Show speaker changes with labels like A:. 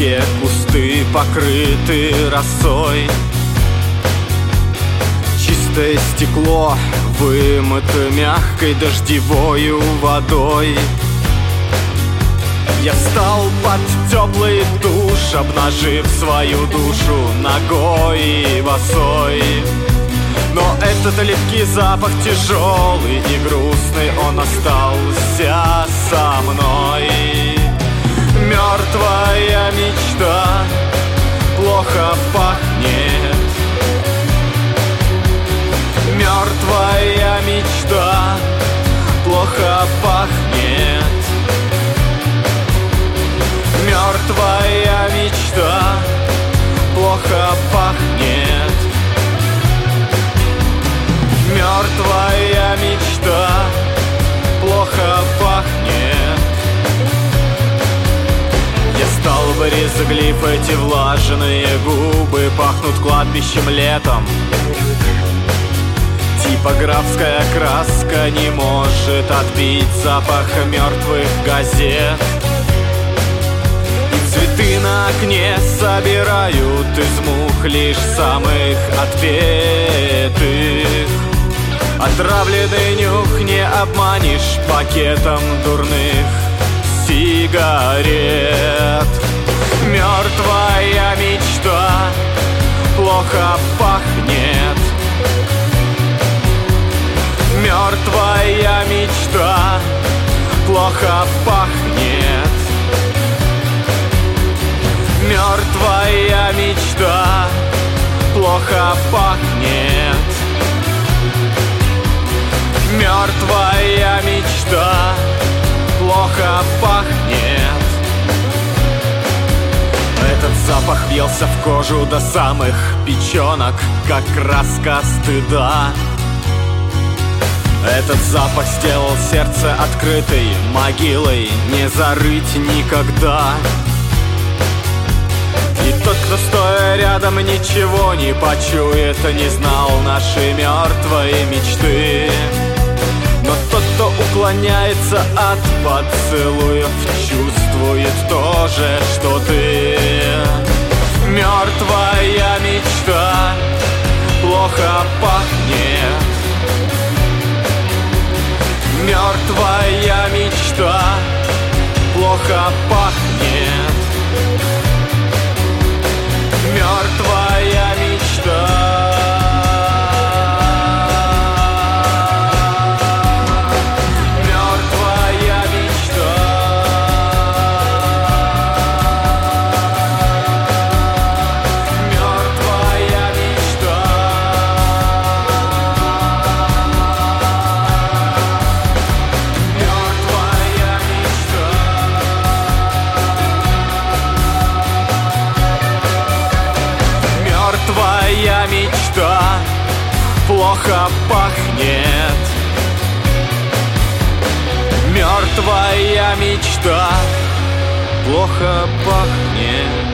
A: вдалеке кусты покрыты росой. Чистое стекло вымыто мягкой дождевою водой. Я встал под теплый душ, обнажив свою душу нагой и босой. Но этот липкий запах тяжелый и грустный, он остался со мной. Мертвая мечта плохо пахнет. Мертвая мечта плохо пахнет. Мертвая мечта плохо пахнет. Мертвая мечта плохо пахнет. Я стал брезглив, эти влажные губы пахнут кладбищем летом. Типографская краска не может отбить запах мертвых газет. И цветы на окне собирают из мух лишь самых отпетых. Отравленный нюх не обманешь пакетом дурных сигарет. Мертвая мечта плохо пахнет. Мертвая мечта плохо пахнет. Мертвая мечта плохо пахнет. Мертвая мечта плохо пахнет. Этот запах въелся в кожу до самых печенок, как краска стыда. Этот запах сделал сердце открытой могилой, не зарыть никогда. И тот, кто стоя рядом ничего не почует, не знал нашей мертвой мечты. Но тот, кто уклоняется от поцелуев, чувствует то же, что ты. Мертвая мечта плохо пахнет. Мертвая мечта плохо пахнет. Мертвая мечта. Мертвая мечта плохо пахнет. Мертвая мечта плохо пахнет.